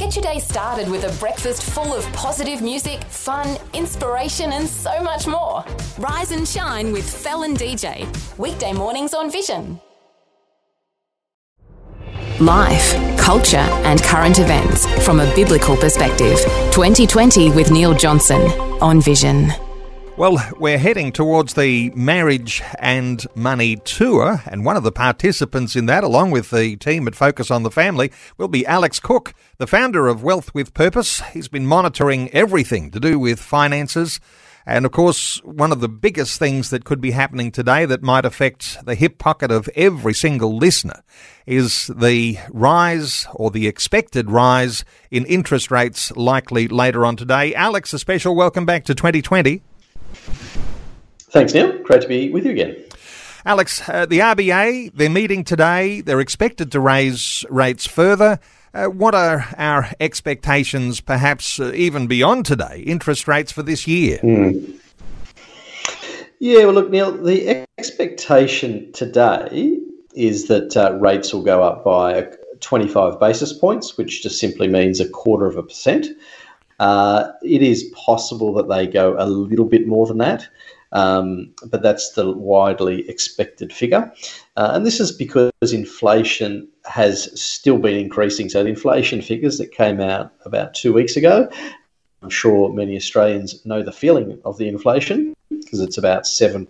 Get your day started with a breakfast full of positive music, fun, inspiration and so much more. Rise and shine with Fel and DJ. Weekday mornings on Vision. Life, culture and current events from a biblical perspective. 2020 with Neil Johnson on Vision. Well, we're heading towards the Marriage and Money Tour, and one of the participants in that, along with the team at Focus on the Family, will be Alex Cook, the founder of Wealth with Purpose. He's been monitoring everything to do with finances, and of course, one of the biggest things that could be happening today that might affect the hip pocket of every single listener is the rise, or the expected rise, in interest rates likely later on today. Alex, a special welcome back to 2020. Thanks, Neil. Great to be with you again. Alex, the RBA, they're meeting today. They're expected to raise rates further. What are our expectations, perhaps even beyond today, interest rates for this year? Yeah, well, look, Neil, the expectation today is that rates will go up by 25 basis points, which just simply means 0.25%. It is possible that they go a little bit more than that. But that's the widely expected figure. And this is because inflation has still been increasing. So the inflation figures that came out about 2 weeks ago, I'm sure many Australians know the feeling of the inflation because it's about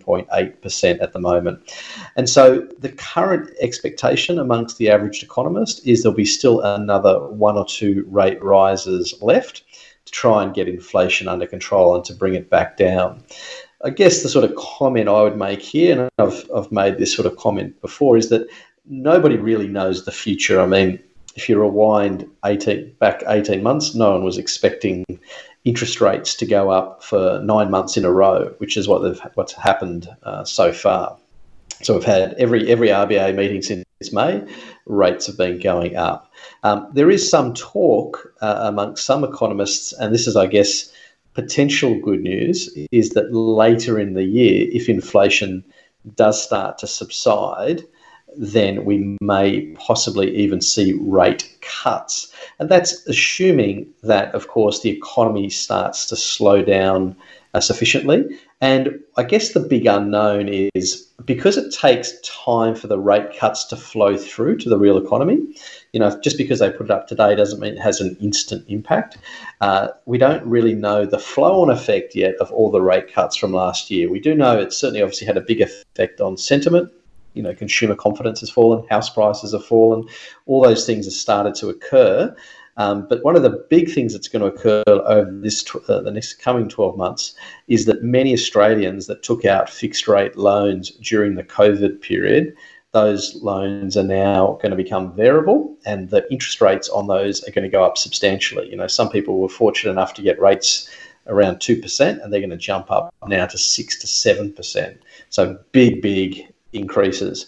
7.8% at the moment. And so the current expectation amongst the average economist is there'll be still another 1 or 2 rate rises left to try and get inflation under control and to bring it back down. I guess the sort of comment I would make here, and I've made this sort of comment before, is that nobody really knows the future. I mean, if you rewind 18 months, no one was expecting interest rates to go up for 9 months in a row, which is what's happened so far. So we've had every RBA meeting since May, rates have been going up. There is some talk amongst some economists, and this is, I guess, potential good news, is that later in the year, if inflation does start to subside, then we may possibly even see rate cuts. And that's assuming that, of course, the economy starts to slow down sufficiently. And I guess the big unknown is, because it takes time for the rate cuts to flow through to the real economy, just because they put it up today doesn't mean it has an instant impact. We don't really know the flow-on effect yet of all the rate cuts from last year. We do know it certainly obviously had a big effect on sentiment. Consumer confidence has fallen, house prices have fallen, all those things have started to occur. But one of the big things that's going to occur over the next coming 12 months is that many Australians that took out fixed rate loans during the COVID period, those loans are now going to become variable, and the interest rates on those are going to go up substantially. Some people were fortunate enough to get rates around 2%, and they're going to jump up now to 6 to 7%. So big increases.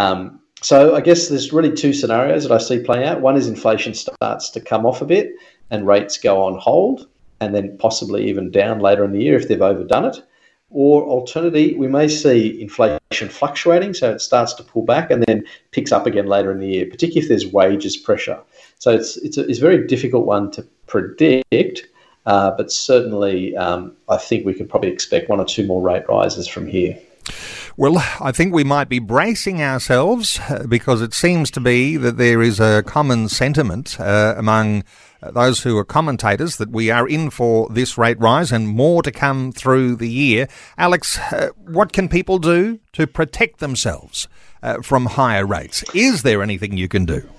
So I guess there's really 2 scenarios that I see playing out. One is inflation starts to come off a bit and rates go on hold, and then possibly even down later in the year if they've overdone it. Or alternatively, we may see inflation fluctuating, so it starts to pull back and then picks up again later in the year, particularly if there's wages pressure. So it's a very difficult one to predict, but certainly I think we could probably expect 1 or 2 more rate rises from here. Well, I think we might be bracing ourselves because it seems to be that there is a common sentiment among those who are commentators that we are in for this rate rise and more to come through the year. Alex, what can people do to protect themselves from higher rates? Is there anything you can do?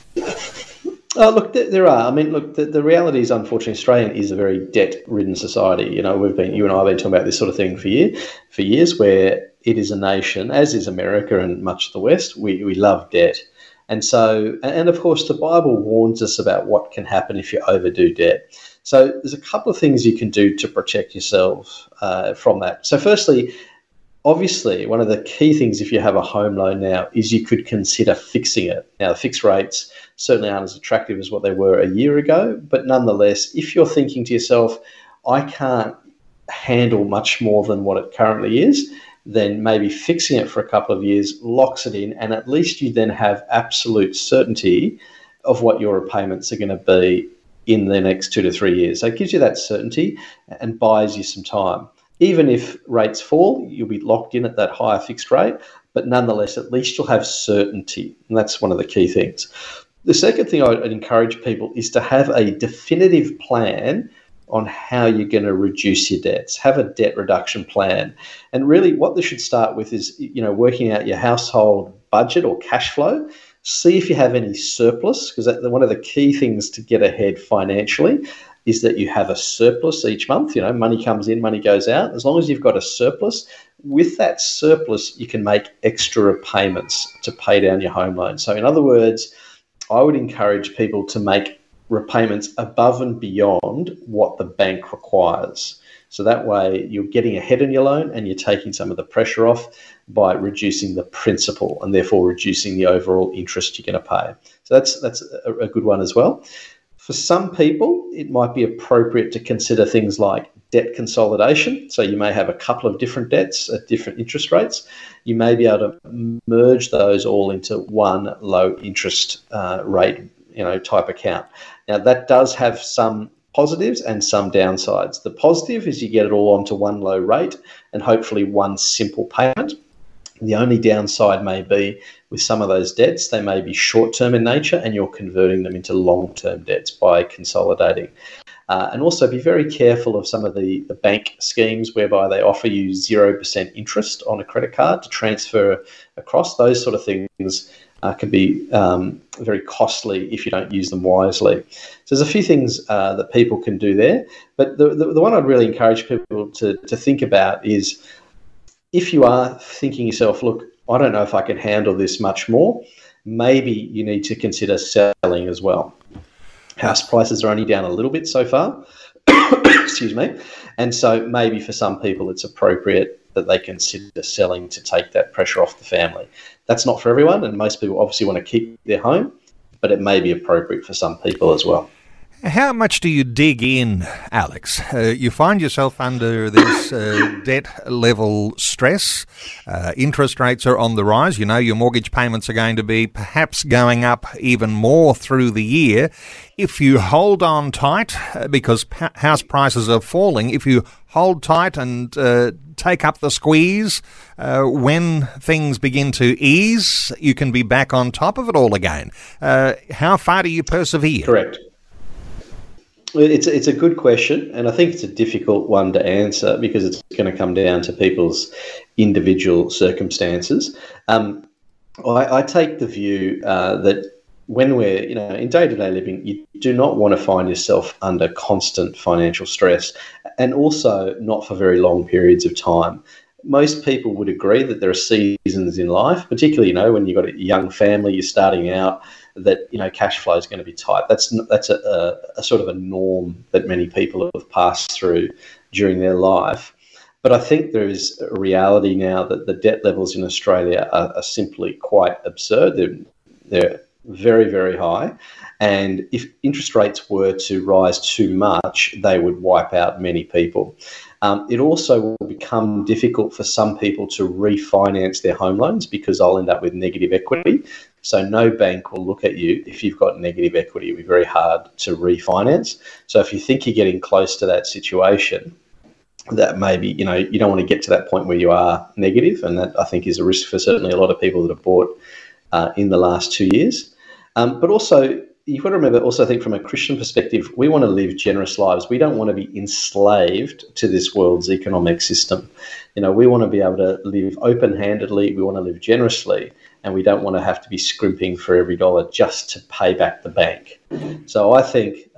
Look, there are. I mean, look, the reality is, unfortunately, Australia is a very debt-ridden society. You and I have been talking about this sort of thing for years, where it is a nation, as is America and much of the West. We love debt. And so, and of course, the Bible warns us about what can happen if you overdo debt. So there's a couple of things you can do to protect yourself from that. So firstly, obviously, one of the key things if you have a home loan now is you could consider fixing it. Now, the fixed rates certainly aren't as attractive as what they were a year ago, but nonetheless, if you're thinking to yourself, I can't handle much more than what it currently is, then maybe fixing it for a couple of years locks it in, and at least you then have absolute certainty of what your repayments are going to be in the next 2 to 3 years. So it gives you that certainty and buys you some time. Even if rates fall, you'll be locked in at that higher fixed rate, but nonetheless, at least you'll have certainty. And that's one of the key things. The second thing I'd encourage people is to have a definitive plan on how you're going to reduce your debts. Have a debt reduction plan. And really what this should start with is, working out your household budget or cash flow. See if you have any surplus, because one of the key things to get ahead financially is that you have a surplus each month. Money comes in, money goes out. As long as you've got a surplus, with that surplus, you can make extra payments to pay down your home loan. So in other words, I would encourage people to make repayments above and beyond what the bank requires. So that way you're getting ahead in your loan and you're taking some of the pressure off by reducing the principal and therefore reducing the overall interest you're going to pay. So that's a good one as well. For some people, it might be appropriate to consider things like debt consolidation. So you may have a couple of different debts at different interest rates. You may be able to merge those all into one low interest rate, type account. Now that does have some positives and some downsides. The positive is you get it all onto one low rate and hopefully one simple payment. The only downside may be with some of those debts, they may be short-term in nature and you're converting them into long-term debts by consolidating. And also be very careful of some of the bank schemes whereby they offer you 0% interest on a credit card to transfer across. Those sort of things can be very costly if you don't use them wisely. So there's a few things that people can do there. But the one I'd really encourage people to think about is, if you are thinking yourself, look, I don't know if I can handle this much more, maybe you need to consider selling as well. House prices are only down a little bit so far. Excuse me. And so maybe for some people it's appropriate that they consider selling to take that pressure off the family. That's not for everyone, and most people obviously want to keep their home, but it may be appropriate for some people as well. How much do you dig in, Alex? You find yourself under this debt level stress. Interest rates are on the rise. Your mortgage payments are going to be perhaps going up even more through the year. If you hold on tight, because house prices are falling, if you hold tight and take up the squeeze, when things begin to ease, you can be back on top of it all again. How far do you persevere? Correct. It's a good question, and I think it's a difficult one to answer because it's going to come down to people's individual circumstances. I take the view that when we're in day-to-day living, you do not want to find yourself under constant financial stress, and also not for very long periods of time. Most people would agree that there are seasons in life, particularly when you've got a young family, you're starting out, that cash flow is going to be tight. That's a sort of a norm that many people have passed through during their life. But I think there is a reality now that the debt levels in Australia are simply quite absurd. They're very, very high. And if interest rates were to rise too much, they would wipe out many people. It also will become difficult for some people to refinance their home loans because they'll end up with negative equity. So no bank will look at you if you've got negative equity. It'll be very hard to refinance. So if you think you're getting close to that situation, that maybe, you don't want to get to that point where you are negative. And that, I think, is a risk for certainly a lot of people that have bought in the last 2 years. But also, you've got to remember, also, I think from a Christian perspective, we want to live generous lives. We don't want to be enslaved to this world's economic system. We want to be able to live open-handedly. We want to live generously. And we don't want to have to be scrimping for every dollar just to pay back the bank. So I think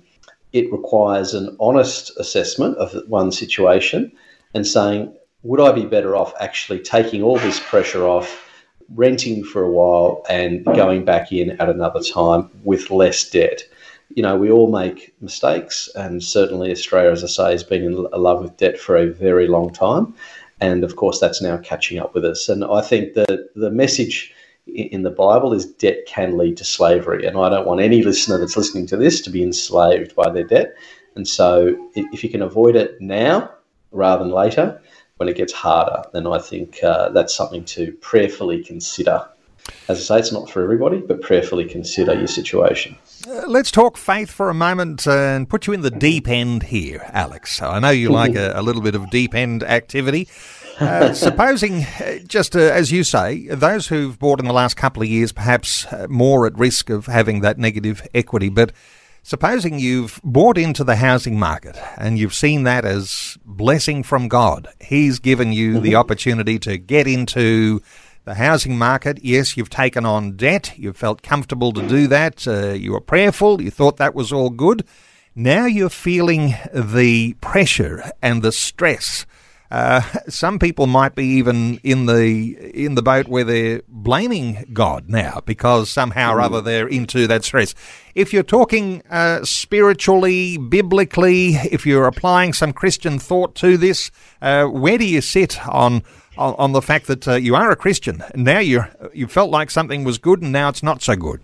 it requires an honest assessment of one situation and saying, would I be better off actually taking all this pressure off, renting for a while and going back in at another time with less debt? We all make mistakes, and certainly Australia, as I say, has been in love with debt for a very long time. And of course, that's now catching up with us. And I think that the message in the Bible is debt can lead to slavery. And I don't want any listener that's listening to this to be enslaved by their debt. And so if you can avoid it now rather than later, when it gets harder, then I think that's something to prayerfully consider. as I say, it's not for everybody, but prayerfully consider your situation. Let's talk faith for a moment and put you in the deep end here, Alex. I know you like a little bit of deep end activity. Supposing, just as you say, those who've bought in the last couple of years perhaps more at risk of having that negative equity, but supposing you've bought into the housing market and you've seen that as blessing from God. He's given you the opportunity to get into the housing market. Yes, you've taken on debt. You've felt comfortable to do that. You were prayerful. You thought that was all good. Now you're feeling the pressure and the stress. Some people might be even in the boat where they're blaming God now because somehow or other they're into that stress. If you're talking spiritually, biblically, if you're applying some Christian thought to this, where do you sit on the fact that you are a Christian? Now you felt like something was good and now it's not so good.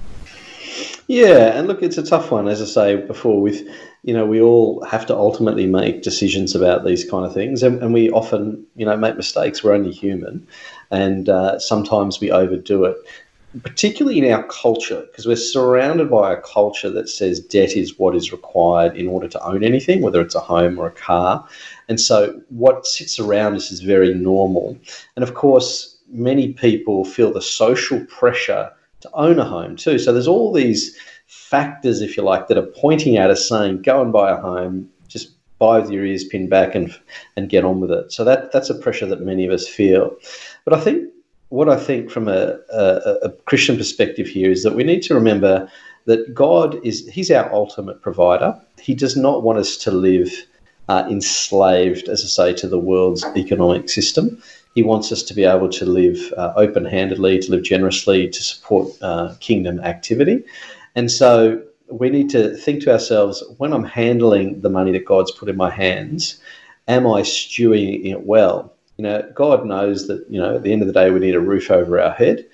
Yeah, and look, it's a tough one, as I say before, we all have to ultimately make decisions about these kind of things, and we often, make mistakes. We're only human, and sometimes we overdo it, particularly in our culture, because we're surrounded by a culture that says debt is what is required in order to own anything, whether it's a home or a car. And so what sits around us is very normal. And of course, many people feel the social pressure to own a home too. So there's all these factors, if you like, that are pointing at us saying, go and buy a home, just buy with your ears pinned back and get on with it. So that's a pressure that many of us feel. But I think from a Christian perspective here is that we need to remember that He's our ultimate provider. He does not want us to live enslaved, as I say, to the world's economic system. He wants us to be able to live open-handedly, to live generously, to support kingdom activity. And so we need to think to ourselves, when I'm handling the money that God's put in my hands, am I stewing it well? God knows that, at the end of the day, we need a roof over our head.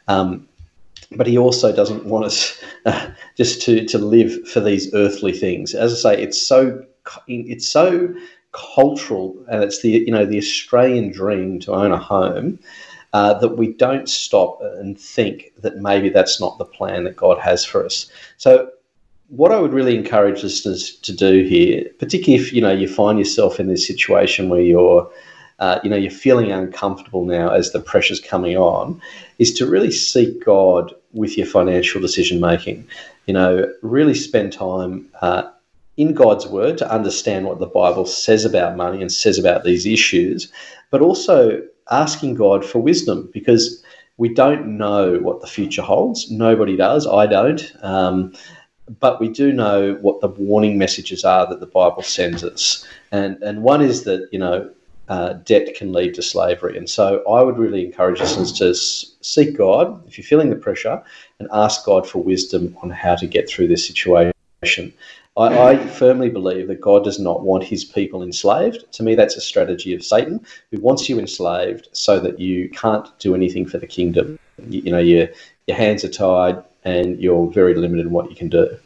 But he also doesn't want us just to live for these earthly things. As I say, it's so cultural, and it's the Australian dream to own a home, that we don't stop and think that maybe that's not the plan that God has for us. So what I would really encourage listeners to do here, particularly if you find yourself in this situation where you're feeling uncomfortable now as the pressure's coming on, is to really seek God with your financial decision making. Really spend time in God's word to understand what the Bible says about money and says about these issues, but also asking God for wisdom, because we don't know what the future holds. Nobody does. I don't. But we do know what the warning messages are that the Bible sends us. And one is that, debt can lead to slavery. And so I would really encourage listeners to seek God, if you're feeling the pressure, and ask God for wisdom on how to get through this situation. I firmly believe that God does not want his people enslaved. To me, that's a strategy of Satan, who wants you enslaved so that you can't do anything for the kingdom. Your hands are tied and you're very limited in what you can do.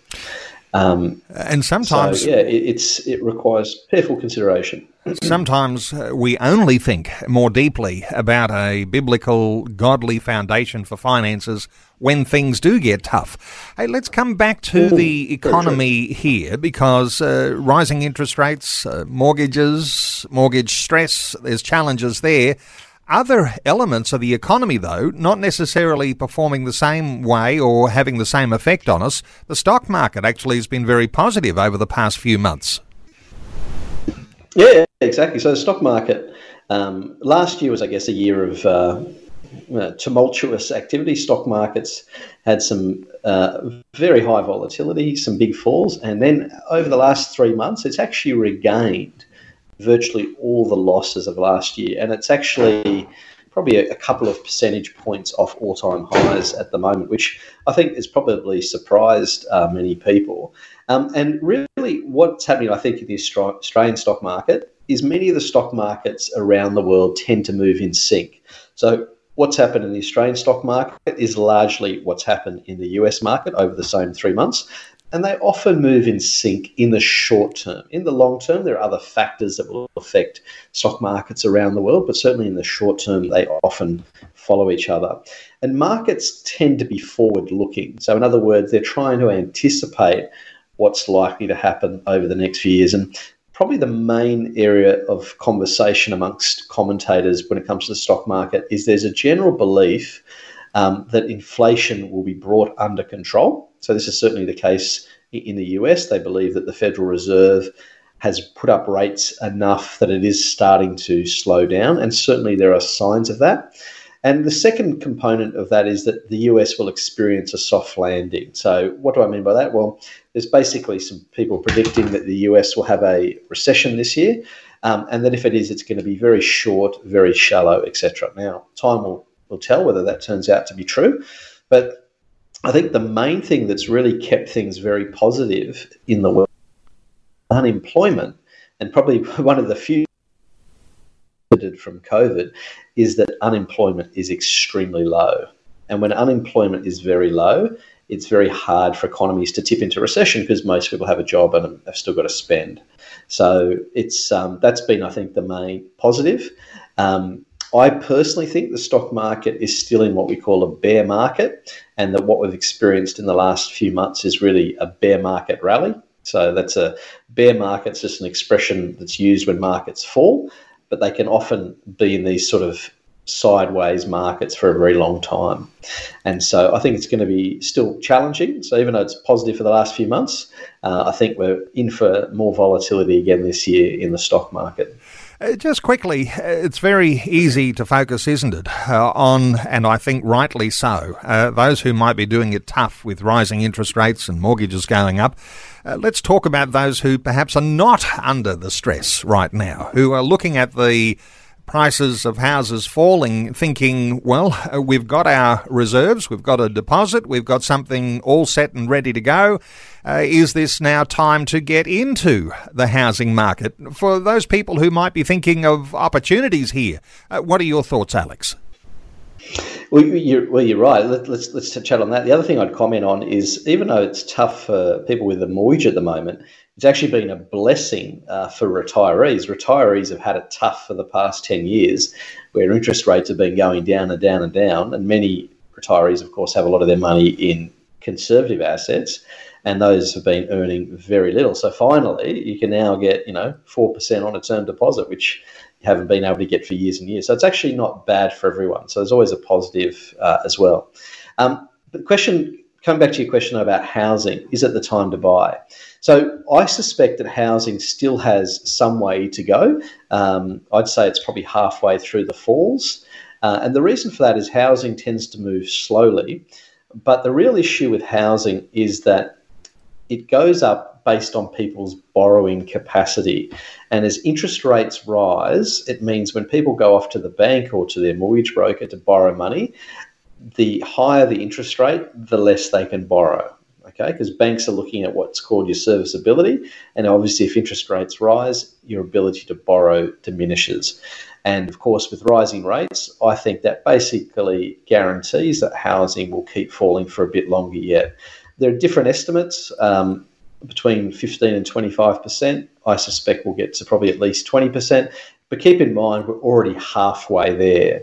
And sometimes... So, it requires careful consideration. Sometimes we only think more deeply about a biblical, godly foundation for finances when things do get tough. Hey, let's come back to the economy here, because rising interest rates, mortgages, mortgage stress, there's challenges there. Other elements of the economy, though, not necessarily performing the same way or having the same effect on us. The stock market actually has been very positive over the past few months. Yeah, exactly. So the stock market, last year was, I guess, a year of tumultuous activity. Stock markets had some very high volatility, some big falls, and then over the last 3 months, it's actually regained virtually all the losses of last year, and it's actually probably a couple of percentage points off all-time highs at the moment, which I think has probably surprised many people. And really what's happening, I think, in the Australian stock market is many of the stock markets around the world tend to move in sync. So what's happened in the Australian stock market is largely what's happened in the US market over the same 3 months. and they often move in sync in the short term. In the long term, there are other factors that will affect stock markets around the world, but certainly in the short term, they often follow each other. And markets tend to be forward-looking. So in other words, they're trying to anticipate what's likely to happen over the next few years. And probably the main area of conversation amongst commentators when it comes to the stock market is there's a general belief that inflation will be brought under control. So this is certainly the case in the US. They believe that the Federal Reserve has put up rates enough that it is starting to slow down, and certainly there are signs of that. And the second component of that is that the US will experience a soft landing. So what do I mean by that? Well, there's basically some people predicting that the US will have a recession this year, and that if it is, it's going to be very short, very shallow, etc. Now, time will tell whether that turns out to be true, but I think the main thing that's really kept things very positive in the world, unemployment, and probably one of the few from COVID, is that unemployment is extremely low. And when unemployment is very low, it's very hard for economies to tip into recession because most people have a job and have still got to spend. So it's that's been, I think, the main positive. I personally think the stock market is still in what we call a bear market, and that what we've experienced in the last few months is really a bear market rally. So that's a bear market. It's just an expression that's used when markets fall, but they can often be in these sort of sideways markets for a very long time. And so I think it's going to be still challenging. So even though it's positive for the last few months, I think we're in for more volatility again this year in the stock market. Just quickly, it's very easy to focus, isn't it, on, and I think rightly so, those who might be doing it tough with rising interest rates and mortgages going up. Let's talk about those who perhaps are not under the stress right now, who are looking at the prices of houses falling, thinking, well, we've got our reserves, we've got a deposit, we've got something all set and ready to go. Is this now time to get into the housing market? For those people who might be thinking of opportunities here, what are your thoughts, Alex? Well, you're right. Let's chat on that. The other thing I'd comment on is, even though it's tough for people with a mortgage at the moment, it's actually been a blessing for retirees. Retirees have had it tough for the past 10 years, where interest rates have been going down and down and down, and many retirees, of course, have a lot of their money in conservative assets, and those have been earning very little. So finally, you can now get 4% on a term deposit, which you haven't been able to get for years and years. So it's actually not bad for everyone. So there's always a positive as well. But coming back to your question about housing, is it the time to buy? So I suspect that housing still has some way to go. I'd say it's probably halfway through the falls. And the reason for that is housing tends to move slowly. But the real issue with housing is that it goes up based on people's borrowing capacity. And as interest rates rise, it means when people go off to the bank or to their mortgage broker to borrow money, the higher the interest rate, the less they can borrow. Okay, because banks are looking at what's called your serviceability, and obviously if interest rates rise, your ability to borrow diminishes. And of course, with rising rates, I think that basically guarantees that housing will keep falling for a bit longer yet. There are different estimates, between 15 and 25%. I suspect we'll get to probably at least 20%. But keep in mind, we're already halfway there.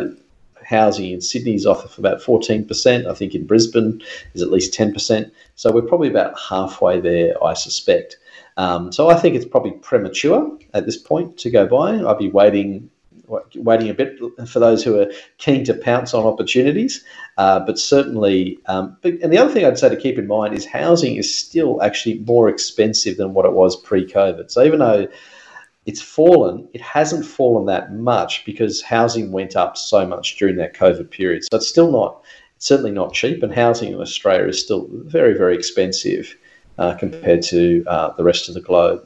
Housing in Sydney is off about 14%. I think in Brisbane is at least 10%. So we're probably about halfway there, I suspect. So I think it's probably premature at this point to go buy. I'll be waiting a bit for those who are keen to pounce on opportunities. But certainly, and the other thing I'd say to keep in mind is housing is still actually more expensive than what it was pre-COVID. So even though it's fallen, it hasn't fallen that much because housing went up so much during that COVID period. So it's certainly not cheap, and housing in Australia is still very, very expensive compared to the rest of the globe.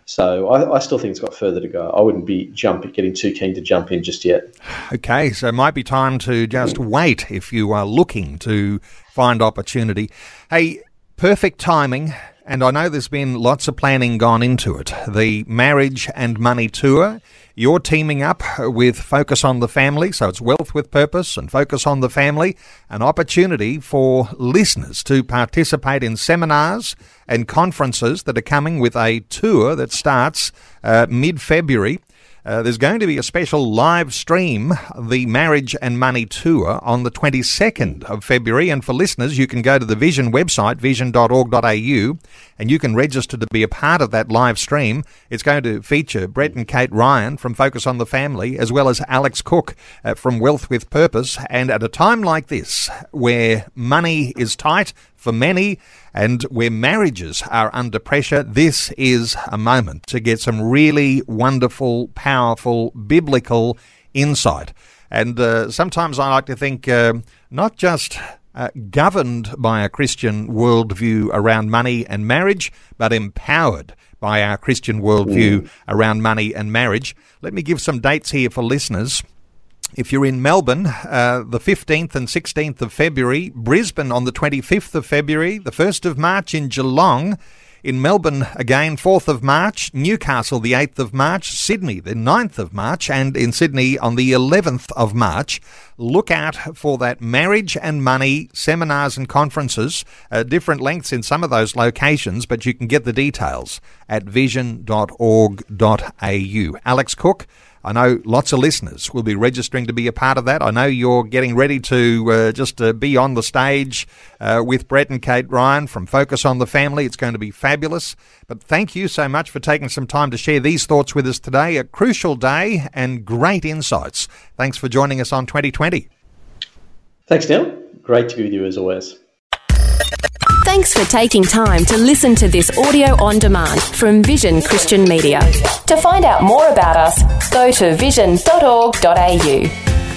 So I still think it's got further to go. I wouldn't be getting too keen to jump in just yet. Okay, so it might be time to just wait if you are looking to find opportunity. Hey, perfect timing, and I know there's been lots of planning gone into it. The Marriage and Money Tour, you're teaming up with Focus on the Family, so it's Wealth with Purpose and Focus on the Family, an opportunity for listeners to participate in seminars and conferences that are coming with a tour that starts mid-February. There's going to be a special live stream, the Marriage and Money Tour, on the 22nd of February. And for listeners, you can go to the Vision website, vision.org.au, and you can register to be a part of that live stream. It's going to feature Brett and Kate Ryan from Focus on the Family, as well as Alex Cook from Wealth with Purpose. And at a time like this, where money is tight for many and where marriages are under pressure, this is a moment to get some really wonderful, powerful, biblical insight. And sometimes I like to think not just governed by a Christian worldview around money and marriage, but empowered by our Christian worldview around money and marriage. Let me give some dates here for listeners. If you're in Melbourne, the 15th and 16th of February, Brisbane on the 25th of February, the 1st of March in Geelong, in Melbourne again, 4th of March, Newcastle the 8th of March, Sydney the 9th of March, and in Sydney on the 11th of March. Look out for that Marriage and Money seminars and conferences, different lengths in some of those locations, but you can get the details at vision.org.au. Alex Cook, I know lots of listeners will be registering to be a part of that. I know you're getting ready to just be on the stage with Brett and Kate Ryan from Focus on the Family. It's going to be fabulous. But thank you so much for taking some time to share these thoughts with us today. A crucial day and great insights. Thanks for joining us on 2020. Thanks, Neil. Great to be with you as always. Thanks for taking time to listen to this audio on demand from Vision Christian Media. To find out more about us, go to vision.org.au.